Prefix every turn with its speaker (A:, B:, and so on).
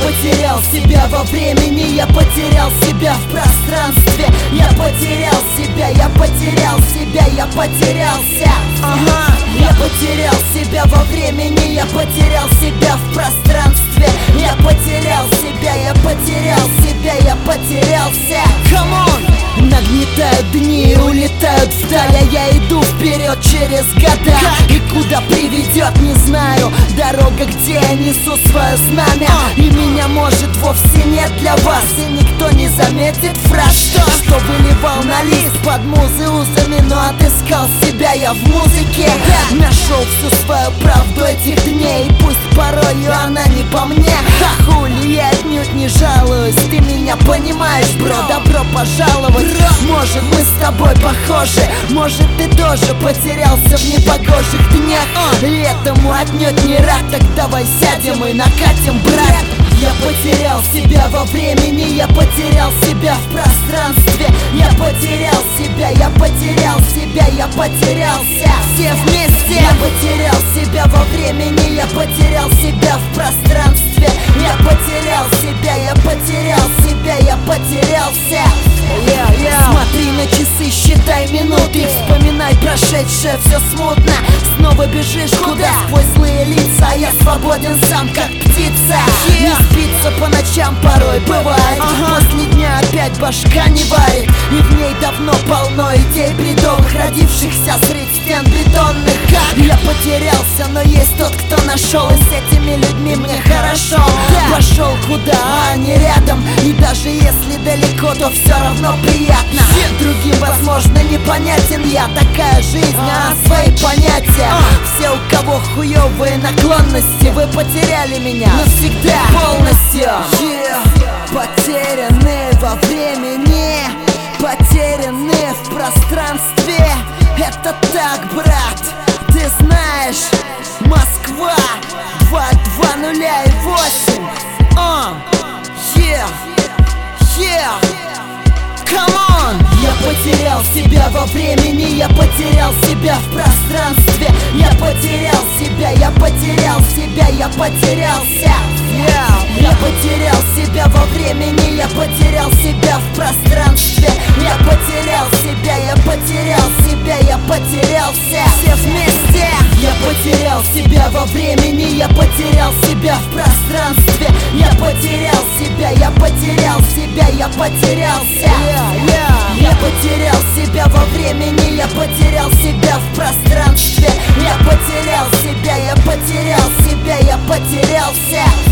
A: потерял себя во времени, я потерял себя в пространстве. Я потерял себя, я потерял себя, я потерялся. Я потерял себя во времени, я потерял себя в пространстве. Я потерял себя, я потерял себя, я потерялся. Come on! Нагнетают дни и улетают вдаль, а я иду вперед через года. И куда приведет, не знаю. Дорога, где я несу свое знамя. И меня, может, вовсе нет для вас. И никто не заметит фраз, что выливал на лист под музы узами. Но отыскал себя я в музыке. Нашел всю свою правду этих дней. И пусть порою она не по мне, а хули, я отнюдь не жалуюсь. Ты меня понимаешь, бро, добро пожаловать. Может, мы с тобой похожи, может, ты тоже потерялся в непогожих днях. И этому отнюдь не рад, так давай сядем и накатим, брат. Я потерял себя во времени, я потерял себя в пространстве. Я потерял себя, я потерял себя, я потерялся. Все вместе. Я потерял себя во времени, я потерял себя в пространстве. Я потерял себя, я потерял себя, я потерялся. Смотри на часы, считай минуты, вспоминай прошедшее, все смутно. Снова бежишь куда? Сквозь злые лица, а я свободен сам, как птица. Не спится по ночам порой, бывает. После дня опять башка не варит. И в ней давно полно идей бредовых, родившихся средь стен бетонных. Я потерялся, но есть тот, кто нашел. И с этими людьми мне хорошо. Пошел куда, а они рядом. И даже если далеко, то все равно приятно. Другим, возможно, непонятен я. Такая жизнь, а свои понятия. Все, у кого хуёвые наклонности, вы потеряли меня навсегда, полностью. Потеряны во времени, потеряны в пространстве. Это так, брат, ты знаешь. Москва 22008. Come on! Я потерял себя во времени, я потерял себя в пространстве. Я потерял себя, я потерял себя, я потерялся. Я потерял себя во времени, я потерял себя в пространстве. Я потерял себя, я потерял себя, я потерялся. Все вместе. Я потерял себя во времени, я потерял себя в пространстве. Я потерял себя, я потерял себя, я потерялся. Я потерял себя во времени, я потерял себя в пространстве. Я потерял себя, я потерял себя, я потерялся.